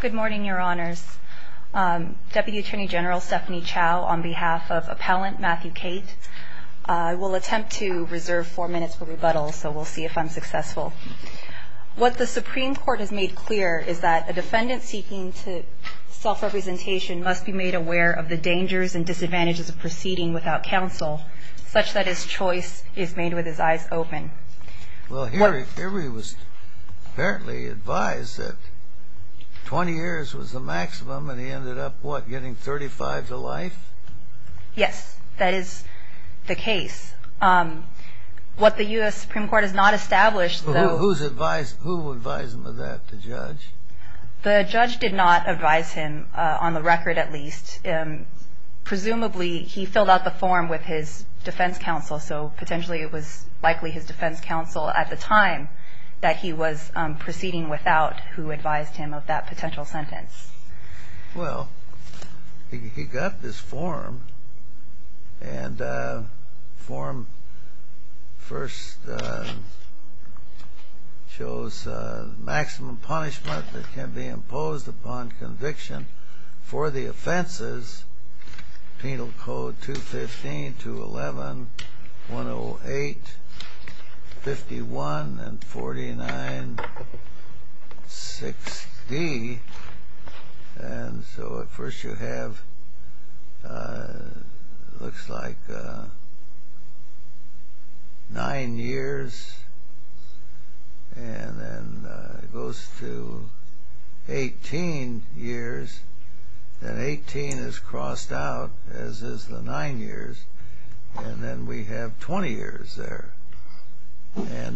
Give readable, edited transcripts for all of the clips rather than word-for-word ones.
Good morning, Your Honors. Deputy Attorney General Stephanie Chow on behalf of Appellant Matthew Cate. I will attempt to reserve 4 minutes for rebuttal, so we'll see if I'm successful. What the Supreme Court has made clear is that a defendant seeking to self-representation must be made aware of the dangers and disadvantages of proceeding without counsel, such that his choice is made with his eyes open. Well, here he was apparently advised that 20 years was the maximum, and he ended up, what, getting 35 to life? Yes, that is the case. What the U.S. Supreme Court has not established, though... Who advised him of that, the judge? The judge did not advise him, on the record at least. Presumably, he filled out the form with his defense counsel, so potentially it was likely his defense counsel at the time that he was proceeding without who advised him of that potential sentence. Well, he got this form, and form first shows maximum punishment that can be imposed upon conviction for the offenses, Penal Code 215, 211, 108, 51, and 49, 6D. And so at first you have, looks like 9 years, and then it goes to 18 years. Then 18 is crossed out, as is the 9 years, and then we have 20 years there. And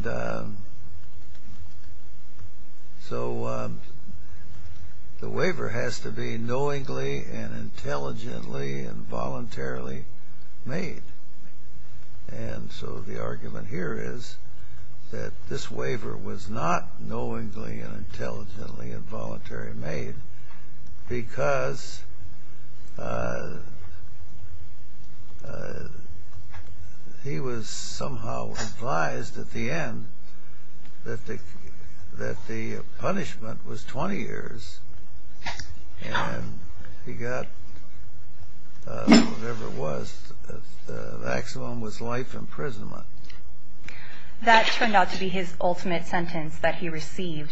so the waiver has to be knowingly and intelligently and voluntarily made. And so the argument here is that this waiver was not knowingly and intelligently and voluntarily made because he was somehow advised at the end that the punishment was 20 years, and he got whatever it was. The maximum was life imprisonment. That turned out to be his ultimate sentence that he received.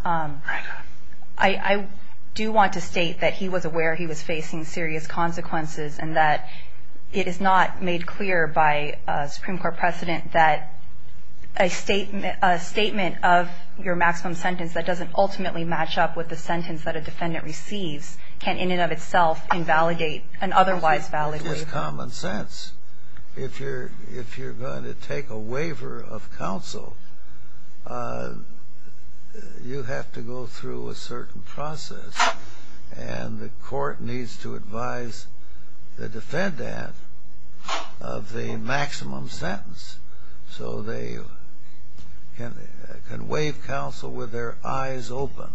I do want to state that he was aware he was facing serious consequences, and that it is not made clear by Supreme Court precedent that a statement of your maximum sentence that doesn't ultimately match up with the sentence that a defendant receives can in and of itself invalidate an otherwise valid waiver. It's just common sense. If you're going to take a waiver of counsel, you have to go through a certain process, and the court needs to advise the defendant of the maximum sentence so they can waive counsel with their eyes open.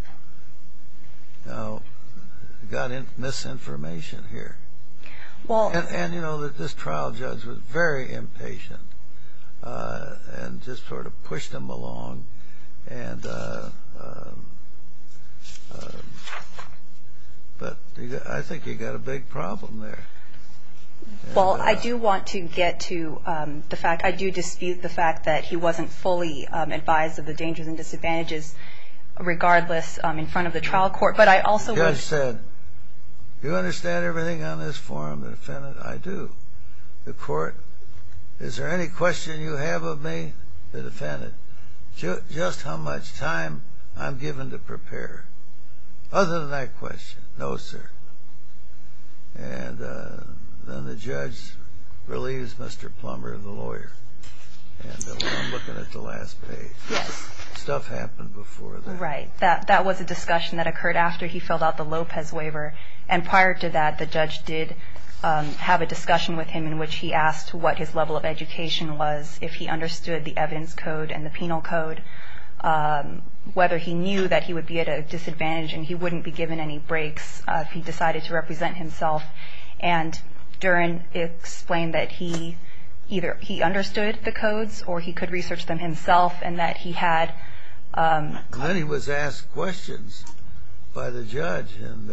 Now, you got misinformation here. And you know that this trial judge was very impatient and just sort of pushed him along, and but I think you got a big problem there. Well, I do want to get to the fact, I do dispute the fact that he wasn't fully advised of the dangers and disadvantages regardless in front of the trial court, but I also The judge said, "You understand everything on this form?" The defendant, "I do." The court, "Is there any question you have of me?" The defendant, "Just how much time I'm given to prepare." Other than that question, "No, sir." And then the judge relieves Mr. Plummer, the lawyer. And I'm looking at the last page. Yes. Stuff happened before that. Right. That was a discussion that occurred after he filled out the Lopez waiver. And prior to that, the judge did have a discussion with him in which he asked what his level of education was, if he understood the evidence code and the penal code, whether he knew that he would be at a disadvantage and he wouldn't be given any breaks if he decided to represent himself. And Duren explained that he understood the codes or he could research them himself, and that he had... And then he was asked questions by the judge, and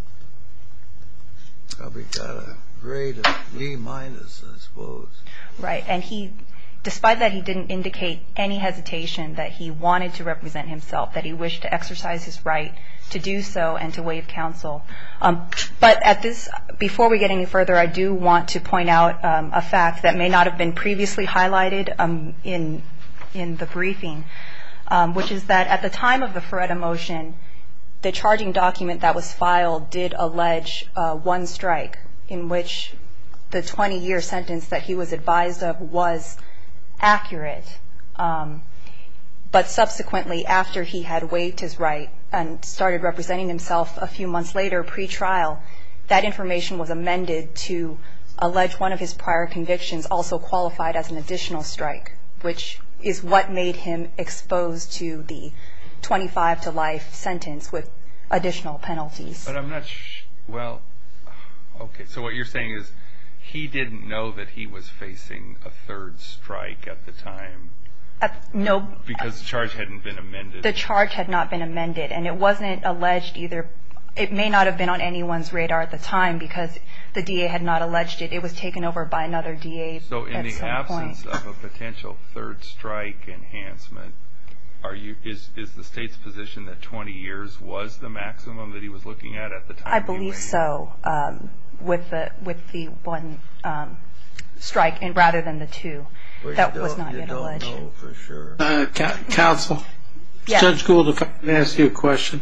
probably got a grade of B-, I suppose. Right, and despite that, he didn't indicate any hesitation that he wanted to represent himself, that he wished to exercise his right to do so and to waive counsel. But before we get any further, I do want to point out a fact that may not have been previously highlighted in the briefing, which is that at the time of the Feretta motion, the charging document that was filed did allege one strike, in which the 20-year sentence that he was advised of was accurate. But subsequently, after he had waived his right and started representing himself a few months later, pre-trial, that information was amended to allege one of his prior convictions also qualified as an additional strike, which is what made him exposed to the 25 to life sentence with additional penalties. But I'm not well, okay, so what you're saying is he didn't know that he was facing a third strike at the time? No. Because the charge hadn't been amended? The charge had not been amended, and it wasn't alleged either. It may not have been on anyone's radar at the time because the DA had not alleged it. It was taken over by another DA at some point. So in the absence of a potential third strike enhancement, is the state's position that 20 years was the maximum that he was looking at the time? I believe so, with the one strike and rather than the two. That was not yet alleged. You don't know for sure. Counsel, yes. Judge Gould, if I can ask you a question.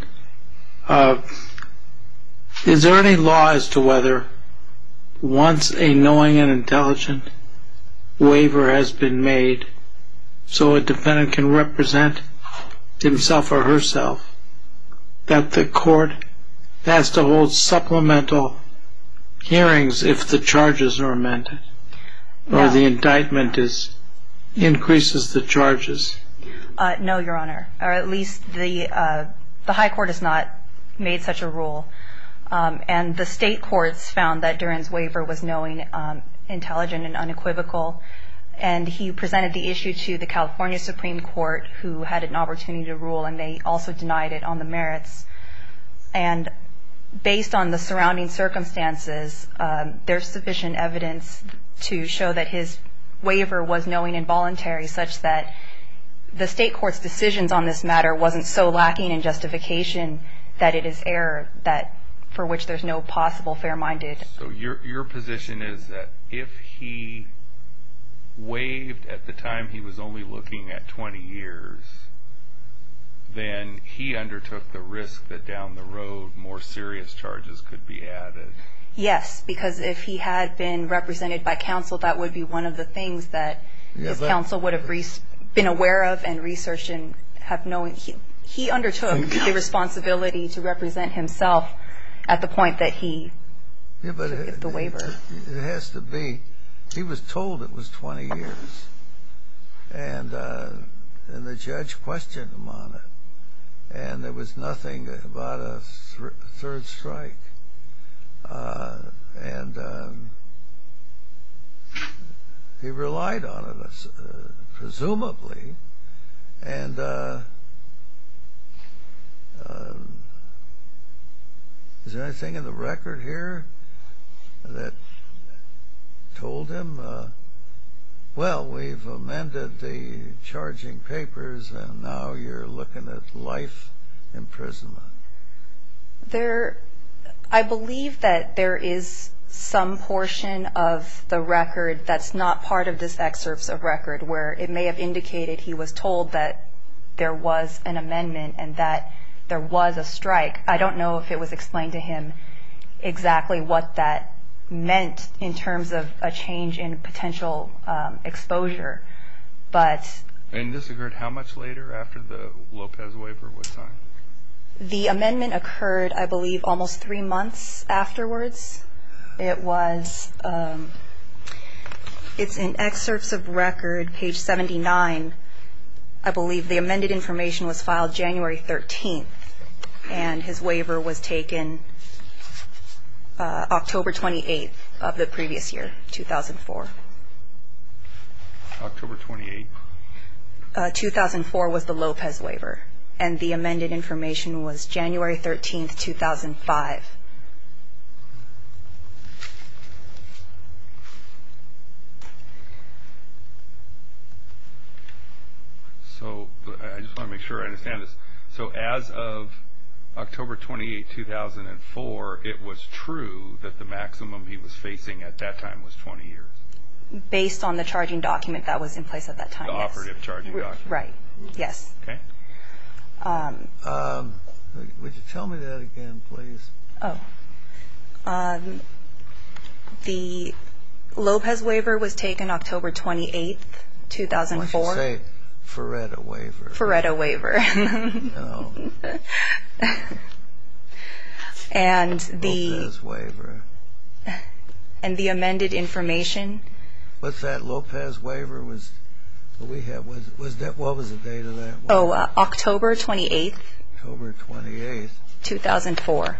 Is there any law as to whether once a knowing and intelligent waiver has been made so a defendant can represent himself or herself, that the court has to hold supplemental hearings if the charges are amended? No. Or the indictment increases the charges? No, Your Honor. Or at least the High Court has not made such a rule. And the state courts found that Duran's waiver was knowing, intelligent, and unequivocal. And he presented the issue to the California Supreme Court, who had an opportunity to rule, and they also denied it on the merits. And based on the surrounding circumstances, there's sufficient evidence to show that his waiver was knowing and voluntary, such that the state court's decisions on this matter wasn't so lacking in justification that it is error for which there's no possible fair-minded. So your position is that if he waived at the time he was only looking at 20 years, then he undertook the risk that down the road more serious charges could be added? Yes, because if he had been represented by counsel, that would be one of the things that his counsel would have been aware of and researched and have known. He undertook the responsibility to represent himself at the point that he took the waiver. It has to be. He was told it was 20 years, and the judge questioned him on it, and there was nothing about a third strike. And he relied on it, presumably. And is there anything in the record here that told him, well, we've amended the charging papers and now you're looking at life imprisonment? I believe that there is some portion of the record that's not part of this excerpts of record where it may have indicated he was told that there was an amendment and that there was a strike. I don't know if it was explained to him exactly what that meant in terms of a change in potential exposure. And this occurred how much later after the Lopez waiver was signed? The amendment occurred, I believe, almost 3 months afterwards. It was, it's in excerpts of record, page 79. I believe the amended information was filed January 13th, and his waiver was taken October 28th of the previous year, 2004. October 28th? 2004 was the Lopez waiver. and the amended information was January 13th, 2005. So I just want to make sure I understand this. So as of October 28, 2004, it was true that the maximum he was facing at that time was 20 years. Based on the charging document that was in place at that time, The yes. operative charging document. Right, yes. Okay. Would you tell me that again, please? The Lopez waiver was taken October 28th, 2004. Why don't you say Ferretta waiver? Ferretta waiver. No. And Lopez waiver. And the amended information. What's that Lopez waiver? Was what we have? Was that, what was the date of that? October 28th. October 28th. 2004.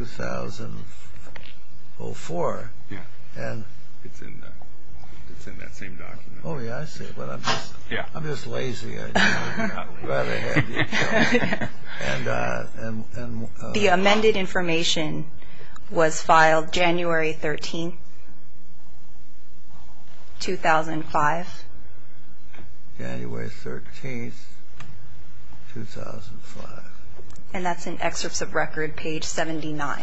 2004. Yeah. And it's in that same document. Oh yeah, I see. But I'm just lazy. I'd rather have you tell me. And the amended information was filed January 13th, 2005. January 13th, 2005. And that's in excerpts of record, page 79.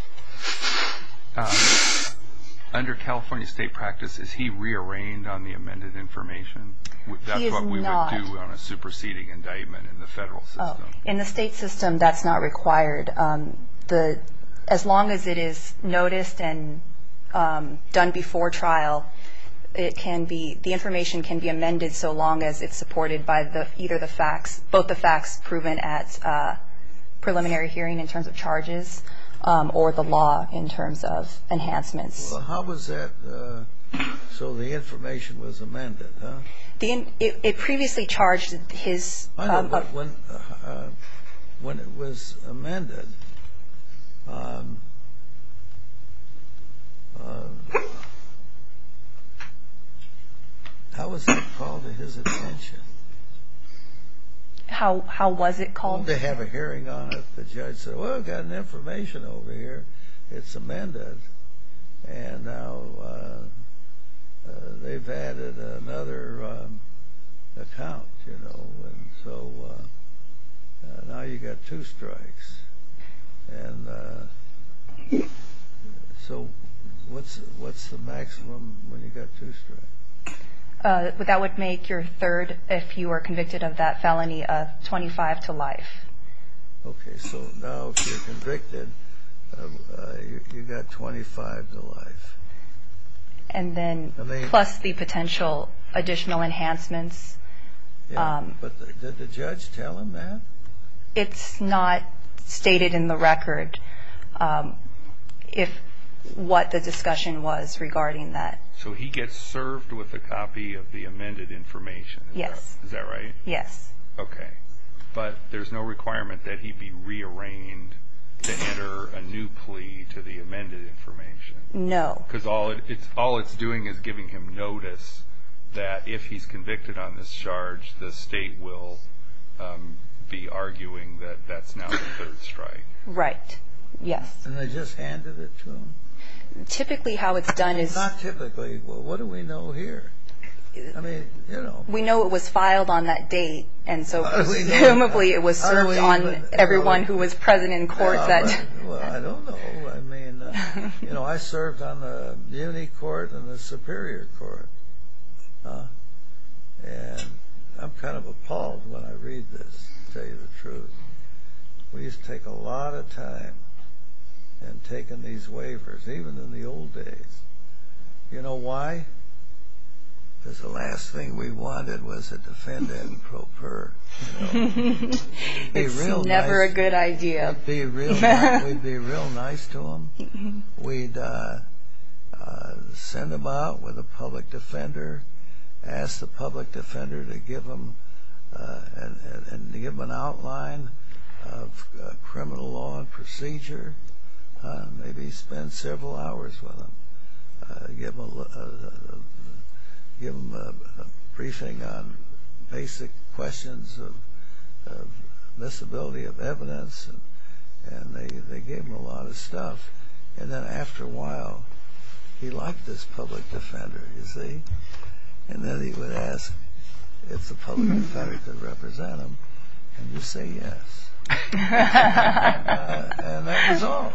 Under California state practice, is he rearranged on the amended information? That's what we would do on a superseding indictment in the federal system. In the state system, that's not required. As long as it is noticed and done before trial, the information can be amended so long as it's supported by both the facts proven at preliminary hearing in terms of charges, or the law in terms of enhancements. Well, how was that? So the information was amended, huh? It previously charged his. I know, but when it was amended, how was that called to his attention? How was it called? They have a hearing on it. The judge said, well, we've got an information over here. It's amended. And now they've added another account, and so now you got 2 strikes. And so what's the maximum when you got 2 strikes? That would make your third, if you were convicted of that felony, 25 to life. Okay, so now if you're convicted, you got 25 to life. And then plus the potential additional enhancements. Yeah, but did the judge tell him that? It's not stated in the record what the discussion was regarding that. So he gets served with a copy of the amended information. Yes. Is that right? Yes. Okay. But there's no requirement that he be rearranged to enter a new plea to the amended information. No. Because all it's doing is giving him notice that if he's convicted on this charge, the state will be arguing that that's now the third strike. Right. Yes. And they just handed it to him? Typically how it's done is... Not typically. Well, what do we know here? I mean, We know it was filed on that date, and so presumably it was served on everyone who was present in court that... Well, I don't know. I mean, I served on the Muni Court and the Superior Court. And I'm kind of appalled when I read this, to tell you the truth. We used to take a lot of time in taking these waivers, even in the old days. You know why? Because the last thing we wanted was a defendant pro per. It's never a good idea. We'd be real nice to them. We'd send them out with a public defender, ask the public defender to give them and give them an outline of criminal law and procedure. Maybe spend several hours with them. Give them a briefing on basic questions of admissibility of evidence, and they gave him a lot of stuff. And then after a while, he liked this public defender, you see. And then he would ask if the public defender could represent him, and you say yes. And that was all.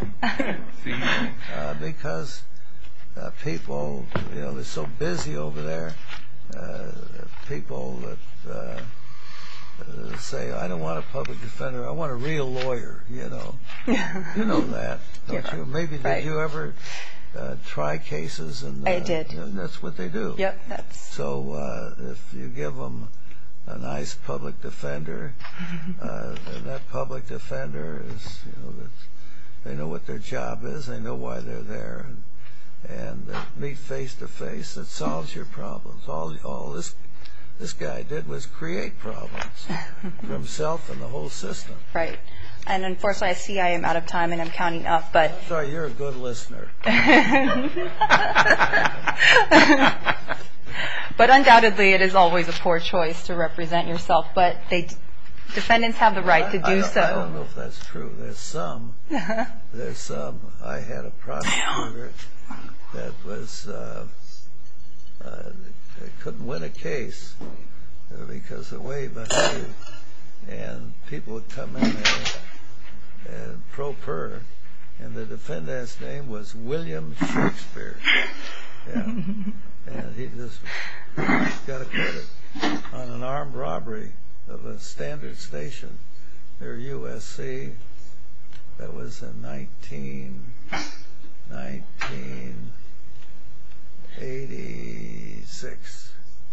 Because people, they're so busy over there. People that say, I don't want a public defender, I want a real lawyer, You know that, don't you? Maybe did you ever try cases? I did. That's what they do. Yep. So if you give them a nice public defender, and that public defender is, they know what their job is, they know why they're there, and meet face to face, it solves your problems. All this guy did was create problems for himself and the whole system. Right. And unfortunately, I see I am out of time and I'm counting up, but... Sorry, you're a good listener. But undoubtedly, it is always a poor choice to represent yourself, but defendants have the right to do so. I don't know if that's true. There's some. I had a prosecutor that was... couldn't win a case because of the way he behaved, and people would come in there and pro per, and the defendant's name was William Shakespeare. And he just got acquitted on an armed robbery of a standard station near USC. That was in 1986.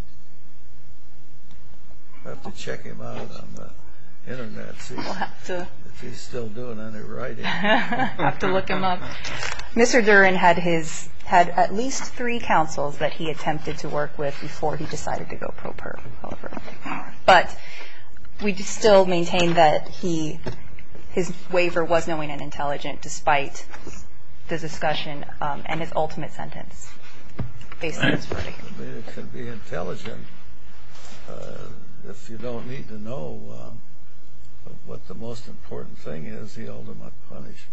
I have to check him out on the internet, see if he's still doing any writing. Have to look him up. Mr. Duren had at least 3 counsels that he attempted to work with before he decided to go pro per, however. But we still maintain that his waiver was knowing and intelligent despite the discussion and his ultimate sentence based on his verdict. It can be intelligent if you don't need to know what the most important thing is, the ultimate punishment.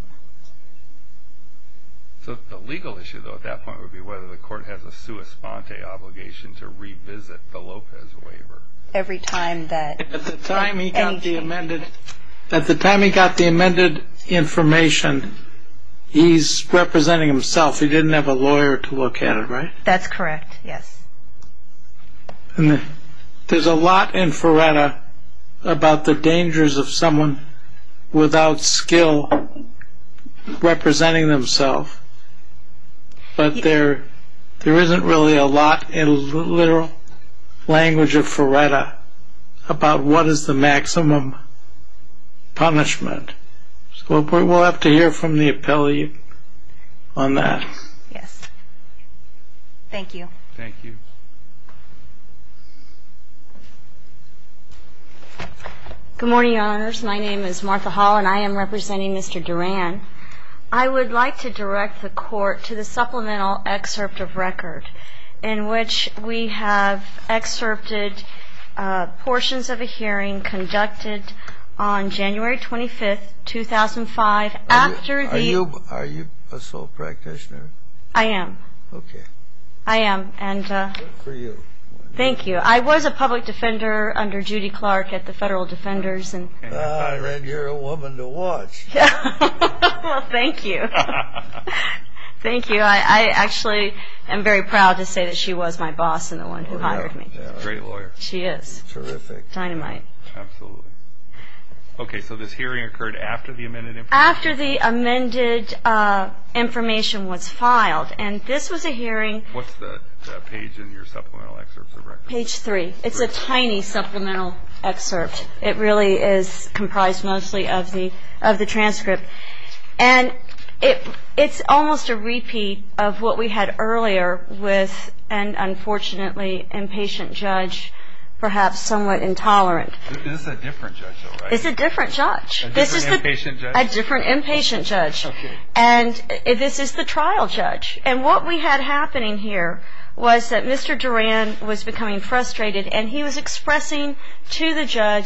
So the legal issue, though, at that point would be whether the court has a sua sponte obligation to revisit the Lopez waiver. Every time that... At the time he got the amended information, he's representing himself. He didn't have a lawyer to look at it, right? That's correct, yes. And there's a lot in Ferretta about the dangers of someone without skill representing themselves. But there isn't really a lot in literal language of Ferretta about what is the maximum punishment. So we'll have to hear from the appellee on that. Yes. Thank you. Thank you. Good morning, Your Honors. My name is Martha Hall, and I am representing Mr. Duran. I would like to direct the court to the supplemental excerpt of record in which we have excerpted portions of a hearing conducted on January 25th, 2005 Are you a sole practitioner? I am. Okay. I am, and... Good for you. Thank you. I was a public defender under Judy Clark at the Federal Defenders, and... then you're a woman to watch. Well, thank you. Thank you. I actually am very proud to say that she was my boss and the one who hired me. Yeah. Great lawyer. She is. Terrific. Dynamite. Absolutely. Okay, so this hearing occurred after the amended information? After the amended information was filed, and this was a hearing... What's the page in your supplemental excerpts of record? Page 3. It's a tiny supplemental excerpt. It really is comprised mostly of the transcript. And it's almost a repeat of what we had earlier with an unfortunately impatient judge, perhaps somewhat intolerant. This is a different judge, though, right? It's a different judge. A different impatient judge? A different impatient judge. Okay. And this is the trial judge. And what we had happening here was that Mr. Duran was becoming frustrated, and he was expressing to the judge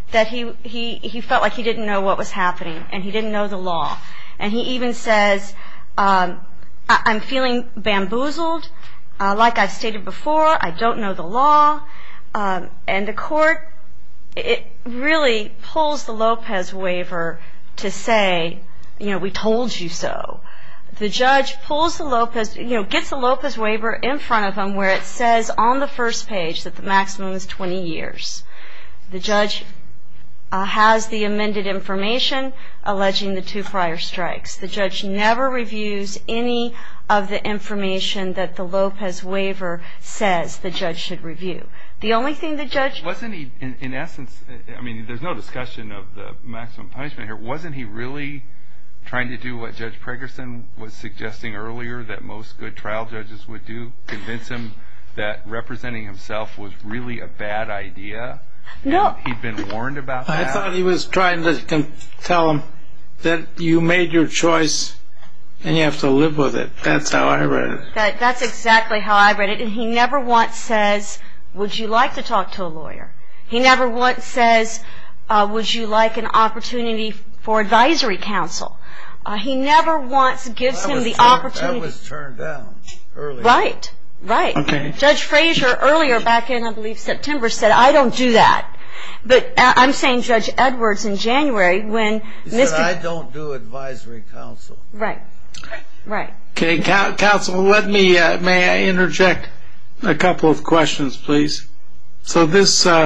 that he felt like he didn't know what was happening and he didn't know the law. And he even says, I'm feeling bamboozled. Like I've stated before, I don't know the law. And the court, it really pulls the Lopez waiver to say, we told you so. The judge pulls the Lopez, gets the Lopez waiver in front of him where it says on the first page that the maximum is 20 years. The judge has the amended information alleging the 2 prior strikes. The judge never reviews any of the information that the Lopez waiver says the judge should review. The only thing the judge... Wasn't he, in essence, there's no discussion of the maximum punishment here. Wasn't he really trying to do what Judge Pregerson was suggesting earlier that most good trial judges would do? Convince him that representing himself was really a bad idea? No. And he'd been warned about that? I thought he was trying to tell him that you made your choice and you have to live with it. That's how I read it. That's exactly how I read it. And he never once says, would you like to talk to a lawyer? He never once says, would you like an opportunity for advisory counsel? He never once gives him the opportunity. That was turned down earlier. Right. Okay. Judge Frazier earlier, back in, I believe, September, said, I don't do that. But I'm saying Judge Edwards in January when He said, I don't do advisory counsel. Right. Okay, counsel, may I interject a couple of questions, please? So this, we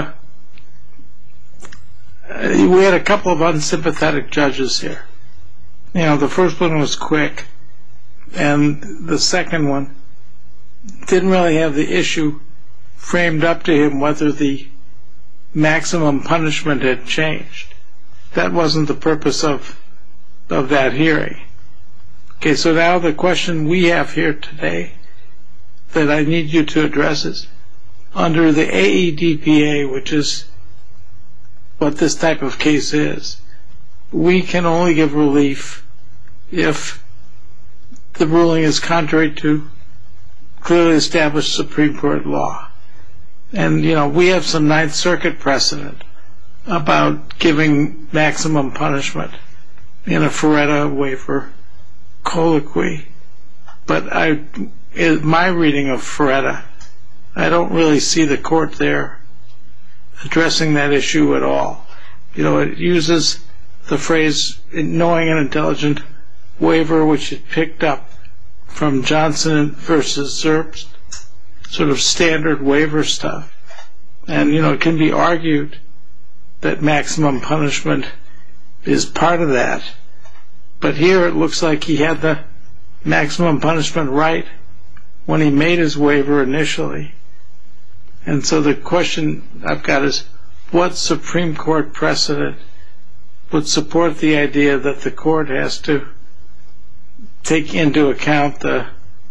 had a couple of unsympathetic judges here. The first one was quick, and the second one didn't really have the issue framed up to him whether the maximum punishment had changed. That wasn't the purpose of that hearing. Okay, so now the question we have here today that I need you to address is, under the AEDPA, which is what this type of case is, we can only give relief if the ruling is contrary to clearly established Supreme Court law. And, we have some Ninth Circuit precedent about giving maximum punishment in a Ferretta waiver colloquy. But in my reading of Ferretta, I don't really see the court there addressing that issue at all. It uses the phrase knowing and intelligent waiver, which it picked up from Johnson versus Zerbst, sort of standard waiver stuff. And, it can be argued that maximum punishment is part of that. But here it looks like he had the maximum punishment right when he made his waiver initially. And so the question I've got is, what Supreme Court precedent would support the idea that the court has to take into account the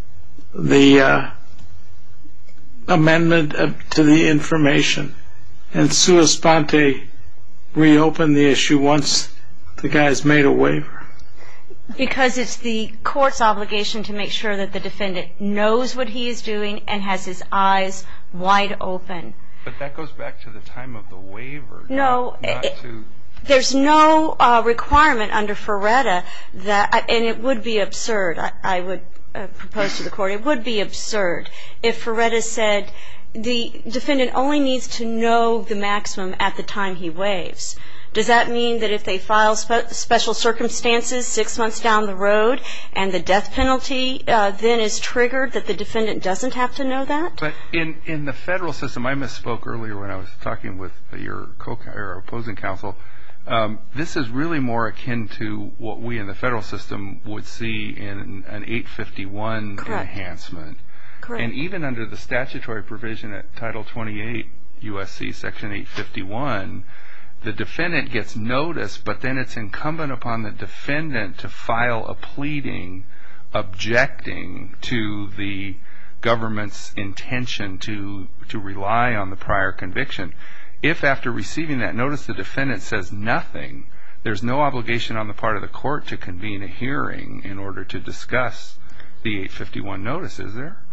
amendment to the information and sua sponte reopen the issue once the guy's made a waiver? Because it's the court's obligation to make sure that the defendant knows what he is doing and has his eyes wide open. But that goes back to the time of the waiver. No, not to... There's no requirement under Ferretta that, and it would be absurd, I would propose to the court, it would be absurd if Ferretta said the defendant only needs to know the maximum at the time he waives. Does that mean that if they file special circumstances 6 months down the road and the death penalty then is triggered, that the defendant doesn't have to know that? But in the federal system, I misspoke earlier when I was talking with your opposing counsel, this is really more akin to what we in the federal system would see in an 851 Correct. Enhancement. Correct. And even under the statutory provision at Title 28 U.S.C. Section 851, the defendant gets notice, but then it's incumbent upon the defendant to file a pleading objecting to the government's intention to rely on the prior conviction. If after receiving that notice the defendant says nothing, there's no obligation on the part of the court to convene a hearing in order to discuss the 851 notice, is there?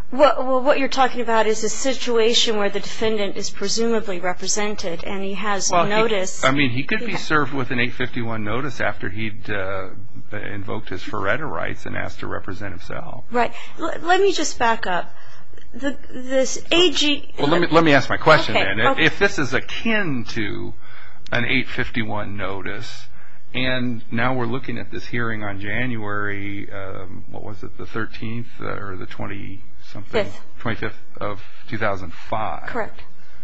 Well, what you're talking about is a situation where the defendant is presumably represented and he has notice. He could be served with an 851 notice after he'd invoked his Feretta rights and asked to represent himself. Right. Let me just back up. This AG... Well, let me ask my question then. Okay. If this is akin to an 851 notice, and now we're looking at this hearing on January, the 13th or the 25th of 2005. Correct.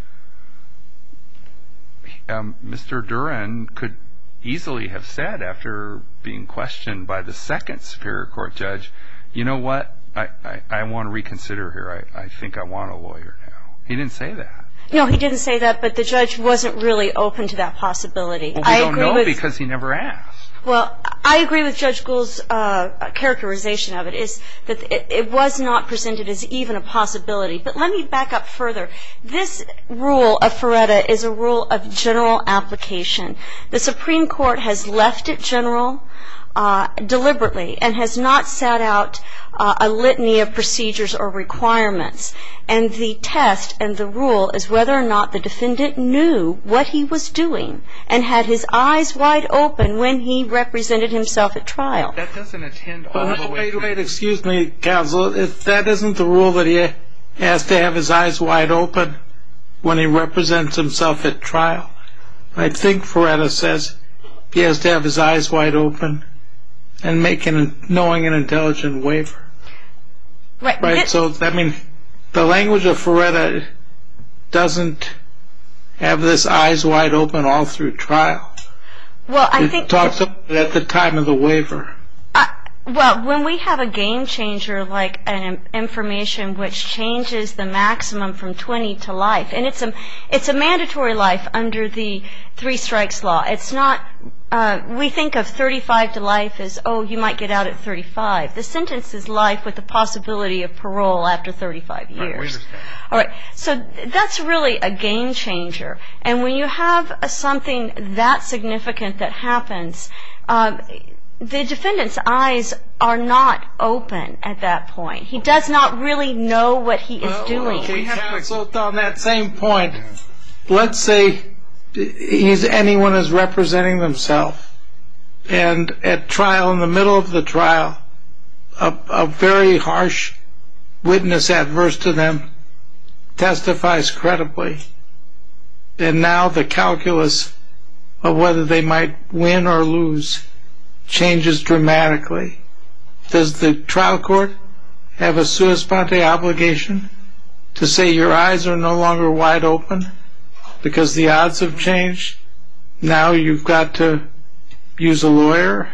Mr. Duran could easily have said, after being questioned by the second Superior Court judge, you know what, I want to reconsider here. I think I want a lawyer now. He didn't say that. No, he didn't say that, but the judge wasn't really open to that possibility. Well, we don't know because he never asked. Well, I agree with Judge Gould's characterization of it, is that it was not presented as even a possibility. But let me back up further. This rule of Feretta is a rule of general application. The Supreme Court has left it general deliberately and has not set out a litany of procedures or requirements. And the test and the rule is whether or not the defendant knew what he was doing and had his eyes wide open when he represented himself at trial. That doesn't attend all the way through. Wait, excuse me, counsel. If that isn't the rule that he has to have his eyes wide open when he represents himself at trial, I think Feretta says he has to have his eyes wide open and make a knowing and intelligent waiver. Right. So, the language of Feretta doesn't have this eyes wide open all through trial. Well, I think... It talks about it at the time of the waiver. Well, when we have a game changer like an information which changes the maximum from 20 to life, and it's a mandatory life under the 3 strikes law. It's not, we think of 35 to life as, you might get out at 35. The sentence is life with the possibility of parole after 35 years. Right, we understand. All right, so that's really a game changer. And when you have something that significant that happens, the defendant's eyes are not open at that point. He does not really know what he is doing. Okay, counsel, on that same point, let's say anyone is representing themselves, and at trial, in the middle of the trial, a very harsh witness adverse to them testifies credibly, and now the calculus of whether they might win or lose changes dramatically. Does the trial court have a sua sponte obligation to say your eyes are no longer wide open because the odds have changed? Now you've got to use a lawyer?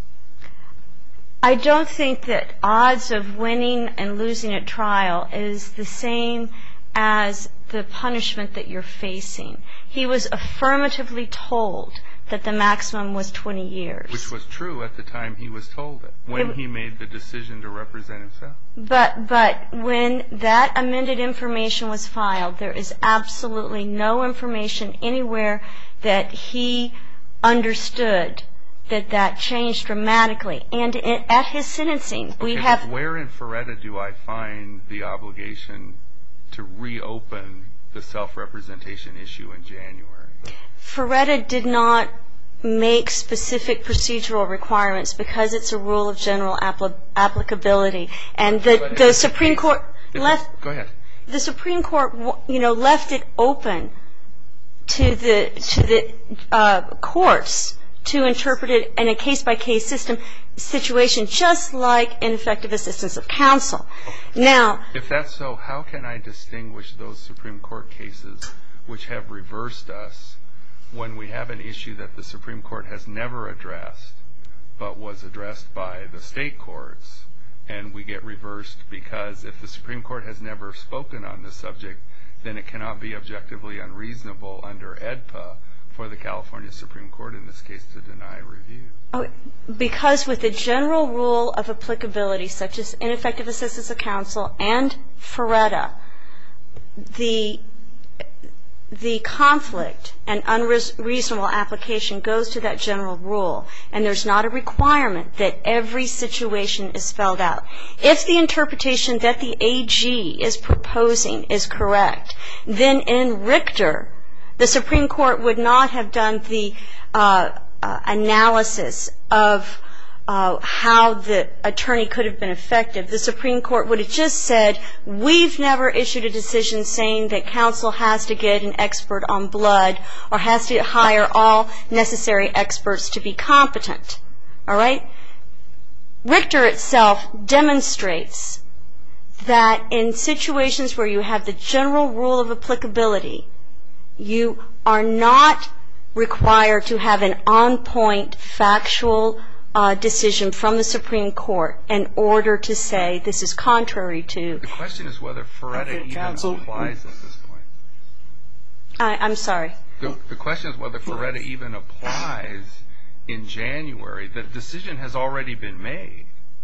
I don't think that odds of winning and losing at trial is the same as the punishment that you're facing. He was affirmatively told that the maximum was 20 years. Which was true at the time he was told it, when he made the decision to represent himself. But when that amended information was filed, there is absolutely no information anywhere that he understood that changed dramatically. And at his sentencing, we have... Where in Feretta do I find the obligation to reopen the self-representation issue in January? Feretta did not make specific procedural requirements because it's a rule of general applicability. And the Supreme Court left... Go ahead. The Supreme Court, left it open to the courts to interpret it in a case-by-case situation, just like ineffective assistance of counsel. Now... If that's so, how can I distinguish those Supreme Court cases which have reversed us when we have an issue that the Supreme Court has never addressed but was addressed by the state courts, and we get reversed because if the Supreme Court has never spoken on this subject, then it cannot be objectively unreasonable under AEDPA for the California Supreme Court in this case to deny review? Because with the general rule of applicability, such as ineffective assistance of counsel and Feretta, the conflict and unreasonable application goes to that general rule, and there's not a requirement that every situation is spelled out. If the interpretation that the AG is proposing is correct, then in Richter, the Supreme Court would not have done the analysis of how the attorney could have been effective. The Supreme Court would have just said, we've never issued a decision saying that counsel has to get an expert on blood or has to hire all necessary experts to be competent. All right? Richter itself demonstrates that in situations where you have the general rule of applicability, you are not required to have an on-point factual decision from the Supreme Court in order to say this is contrary to. The question is whether Ferretta even applies at this point. I'm sorry. The question is whether Ferretta even applies in January. The decision has already been made.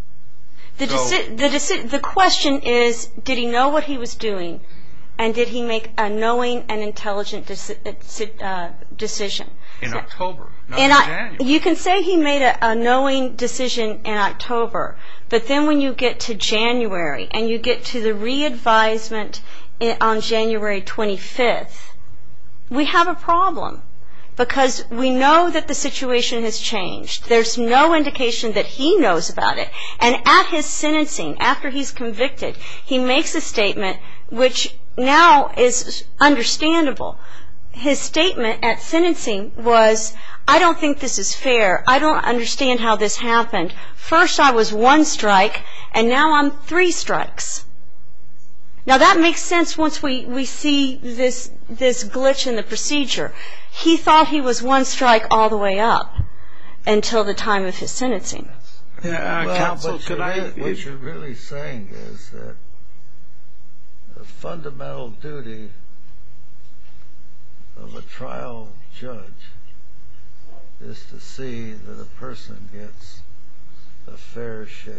The question is, did he know what he was doing, and did he make a knowing and intelligent decision? In October, not in January. You can say he made a knowing decision in October, but then when you get to January and you get to the re-advisement on January 25th, we have a problem because we know that the situation has changed. There's no indication that he knows about it. And at his sentencing, after he's convicted, he makes a statement which now is understandable. His statement at sentencing was, I don't think this is fair. I don't understand how this happened. First I was 1 strike, and now I'm 3 strikes. Now that makes sense once we see this glitch in the procedure. He thought he was 1 strike all the way up until the time of his sentencing. Counsel, what you're really saying is that the fundamental duty of a trial judge is to see that a person gets a fair shake.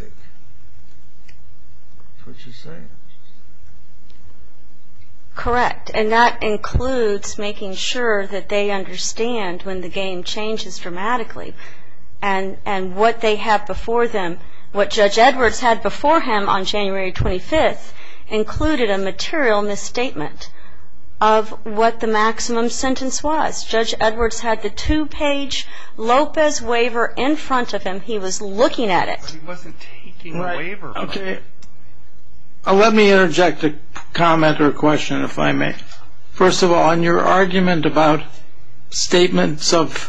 That's what you're saying. Correct. And that includes making sure that they understand when the game changes dramatically. And what they have before them, what Judge Edwards had before him on January 25th, included a material misstatement of what the maximum sentence was. Judge Edwards had the 2-page Lopez waiver in front of him. He was looking at it. But he wasn't taking a waiver. Okay. Let me interject a comment or a question, if I may. First of all, on your argument about statements of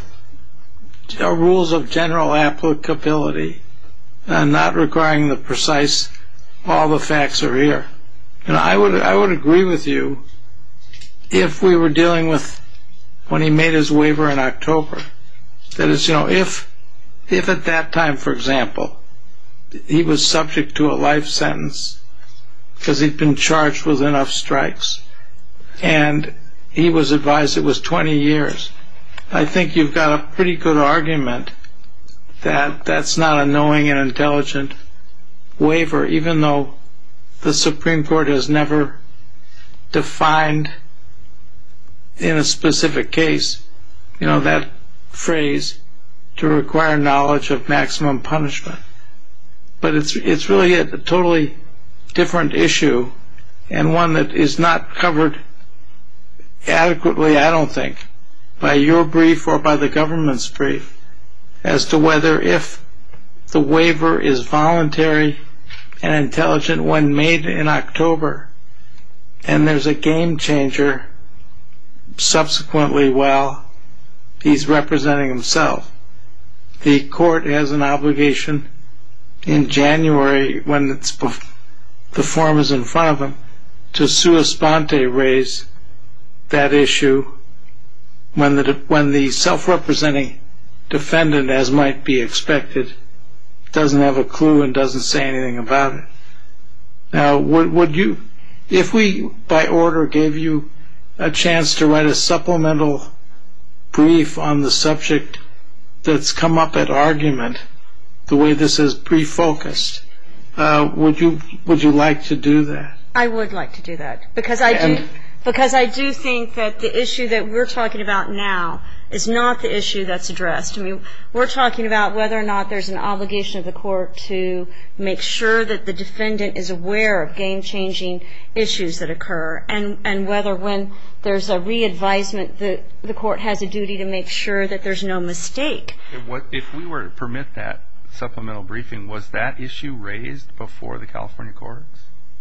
rules of general applicability and not requiring the precise, all the facts are here. I would agree with you if we were dealing with when he made his waiver in October. That is, if at that time, for example, he was subject to a life sentence because he'd been charged with enough strikes and he was advised it was 20 years, I think you've got a pretty good argument that that's not a knowing and intelligent waiver, even though the Supreme Court has never defined in a specific case, that phrase to require knowledge of maximum punishment. But it's really a totally different issue and one that is not covered adequately, I don't think, by your brief or by the government's brief as to whether if the waiver is voluntary and intelligent when made in October and there's a game changer subsequently while he's representing himself, the court has an obligation in January when the form is in front of him to sua sponte raise that issue when the self-representing defendant, as might be expected, doesn't have a clue and doesn't say anything about it. Now, would you, if we by order gave you a chance to write a supplemental brief on the subject that's come up at argument, the way this is pre-focused, would you like to do that? I would like to do that because I do Because I do think that the issue that we're talking about now is not the issue that's addressed. I mean, we're talking about whether or not there's an obligation of the court to make sure that the defendant is aware of game-changing issues that occur, and whether when there's a re-advisement, the court has a duty to make sure that there's no mistake. If we were to permit that supplemental briefing, was that issue raised before the California courts?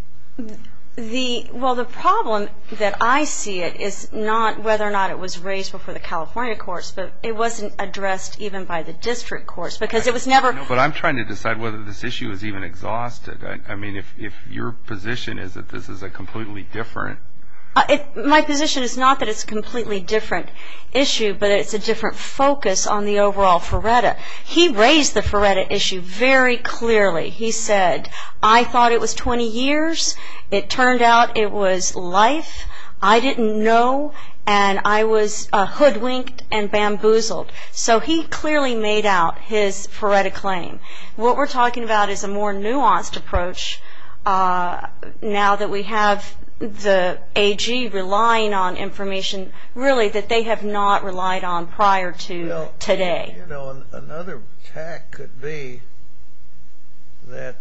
The problem that I see it is not whether or not it was raised before the California courts, but it wasn't addressed even by the district courts, because it was never... No, but I'm trying to decide whether this issue is even exhausted. I mean, if your position is that this is a completely different... My position is not that it's a completely different issue, but it's a different focus on the overall Ferretta. He raised the Ferretta issue very clearly. He said, I thought it was 20 years. It turned out it was life. I didn't know, and I was hoodwinked and bamboozled. So he clearly made out his Ferretta claim. What we're talking about is a more nuanced approach now that we have the AG relying on information really that they have not relied on prior to today. You know, another tack could be that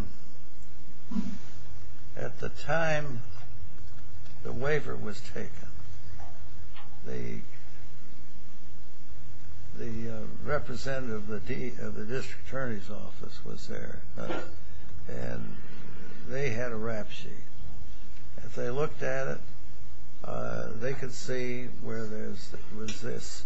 at the time the waiver was taken, the representative of the district attorney's office was there, and they had a rap sheet. If they looked at it, they could see where there was this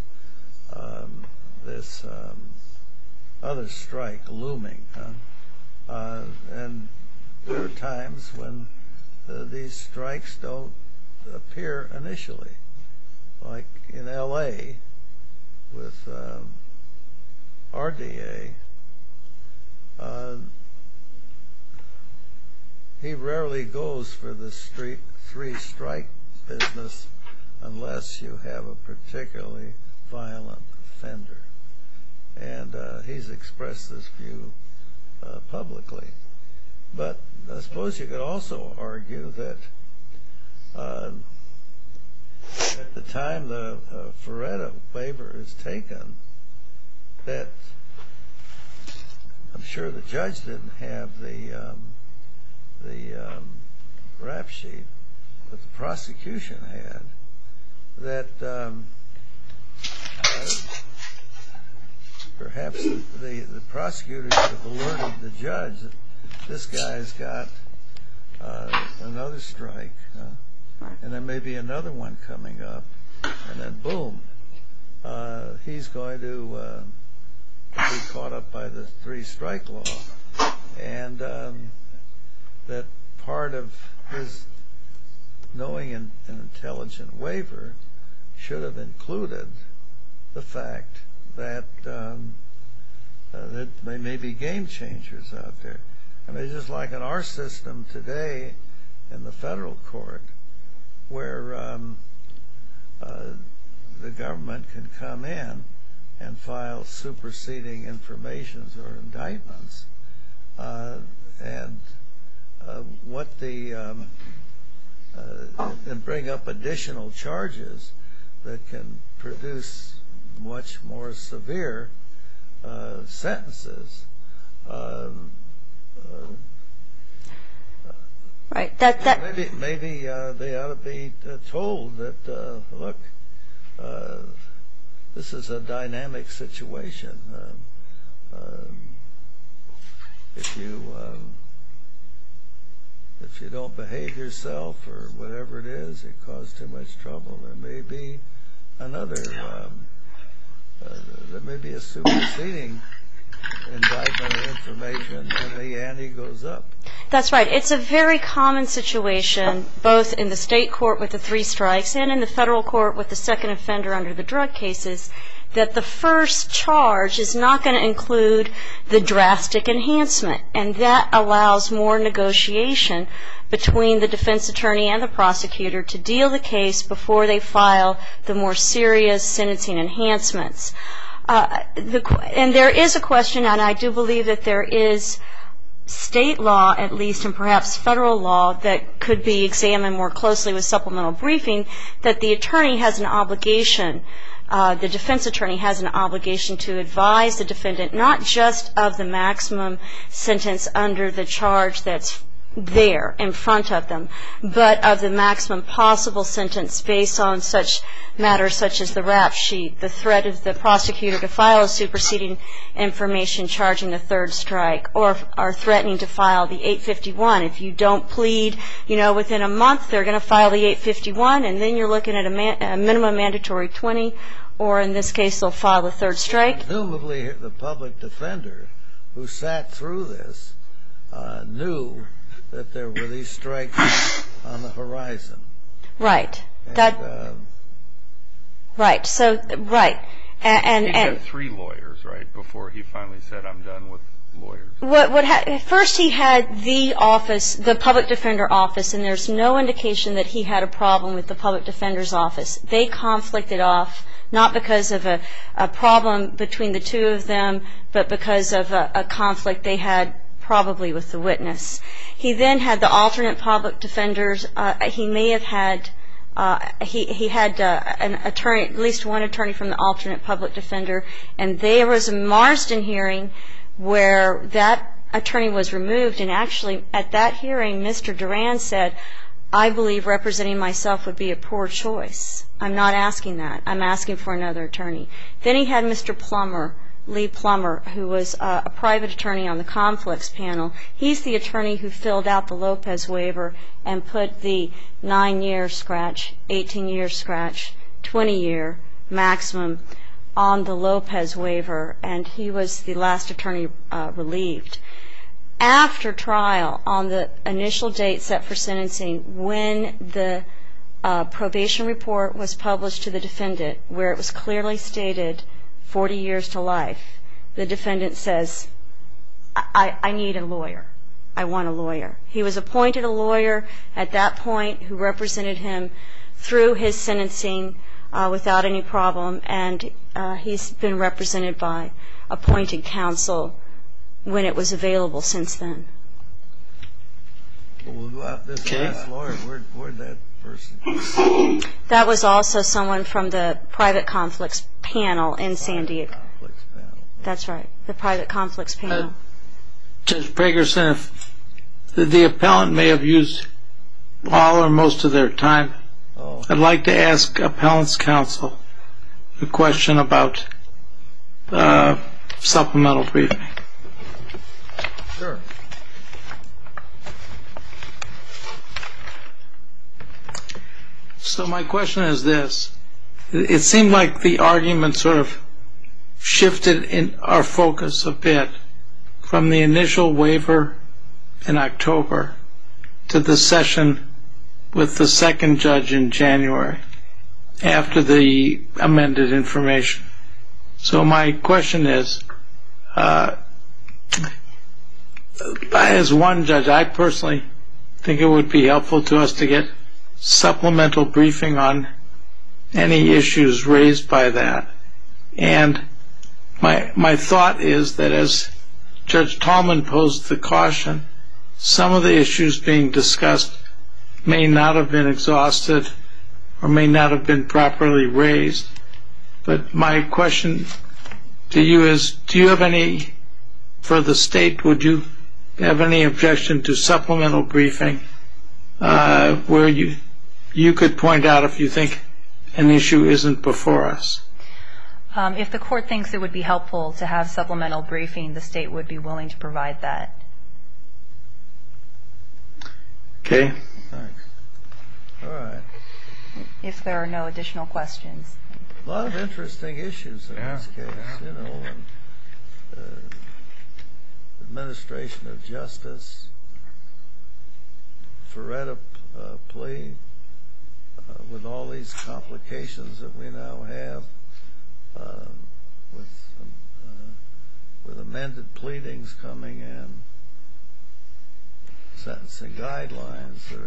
other strike looming. And there are times when these strikes don't appear initially. Like in L.A. with RDA, he rarely goes for the three-strike business unless you have a particularly violent offender. And he's expressed this view publicly. But I suppose you could also argue that at the time the Ferretta waiver is taken, that I'm sure the judge didn't have the rap sheet, but the prosecution had, that perhaps the prosecutor should have alerted the judge that this guy's got another strike, and there may be another one coming up, and then boom, he's going to be caught up by the three-strike law, and that part of his knowing an intelligent waiver should have included the fact that there may be game changers out there. I mean, just like in our system today in the federal court, where the government can come in and file superseding informations or indictments, and and bring up additional charges that can produce much more severe sentences. Right. Maybe they ought to be told that, look, this is a dynamic situation. If you don't behave yourself or whatever it is, it causes too much trouble. There may be another. There may be a superseding indictment or information, and the ante goes up. That's right. It's a very common situation, both in the state court with the three strikes and in the federal court with the second offender under the drug cases, that the first charge is not going to include the drastic enhancement, and that allows more negotiation between the defense attorney and the prosecutor to deal the case before they file the more serious sentencing enhancements. And there is a question, and I do believe that there is state law, at least, and perhaps federal law that could be examined more closely with supplemental briefing, that the attorney has an obligation, the defense attorney has an obligation to advise the defendant not just of the maximum sentence under the charge that's there in front of them, but of the maximum possible sentence based on such matters such as the rap sheet, the threat of the prosecutor to file a superseding information charging the third strike, or threatening to file the 851. If you don't plead, within a month, they're going to file the 851, and then you're looking at a minimum mandatory 20, or in this case, they'll file the third strike. Presumably, the public defender who sat through this knew that there were these strikes on the horizon. Right. Right. So, right. He had 3 lawyers, right, before he finally said, I'm done with lawyers. First he had the office, the public defender office, and there's no indication that he had a problem with the public defender's office. They conflicted off, not because of a problem between the two of them, but because of a conflict they had probably with the witness. He then had the alternate public defenders. He may have had, he had an attorney, at least one attorney from the alternate public defender, and there was a Marsden hearing where that attorney was removed, and actually at that hearing, Mr. Duran said, I believe representing myself would be a poor choice. I'm not asking that. I'm asking for another attorney. Then he had Mr. Plummer, Lee Plummer, who was a private attorney on the conflicts panel. He's the attorney who filled out the Lopez waiver and put the 9-year scratch, 18-year scratch, 20-year maximum on the Lopez waiver, and he was the last attorney relieved. After trial, on the initial date set for sentencing, when the probation report was published to the defendant, where it was clearly stated 40 years to life, the defendant says, I need a lawyer. I want a lawyer. He was appointed a lawyer at that point who represented him through his sentencing without any problem, and he's been represented by appointed counsel when it was available since then. Well, this last lawyer, where'd that person? That was also someone from the private conflicts panel in San Diego. Conflicts panel. That's right, the private conflicts panel. Judge Pragerson, if the appellant may have used all or most of their time, I'd like to ask appellant's counsel a question about supplemental briefing. Sure. So my question is this. It seemed like the argument sort of shifted in our focus a bit from the initial waiver in October to the session with the second judge in January after the amended information. So my question is, as one judge, I personally think it would be helpful to us to get supplemental briefing on any issues raised by that. And my thought is that as Judge Tallman posed the caution, some of the issues being discussed may not have been exhausted or may not have been properly raised. But my question to you is, do you have any, for the state, would you have any objection to supplemental briefing where you could point out if you think an issue isn't before us? If the court thinks it would be helpful to have supplemental briefing, the state would be willing to provide that. Okay. Thanks. All right. If there are no additional questions. A lot of interesting issues in this case, and administration of justice, Ferretta plea, with all these complications that we now have, with amended pleadings coming in, sentencing guidelines that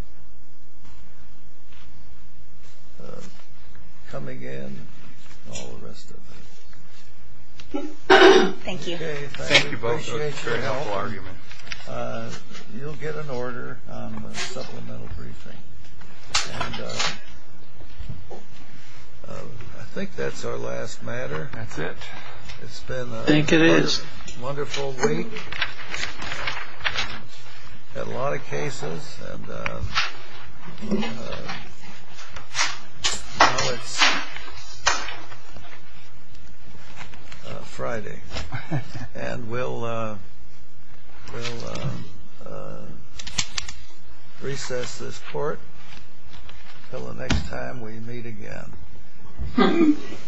are coming in, all the rest of it. Thank you. Okay, Thank you both. Appreciate Very your helpful help. argument. you'll get an order on the supplemental briefing. And I think that's our last matter. That's it. It's been a think it is. wonderful week. Had a lot of cases, and now it's Friday, and we'll recess this court till the next time we meet again.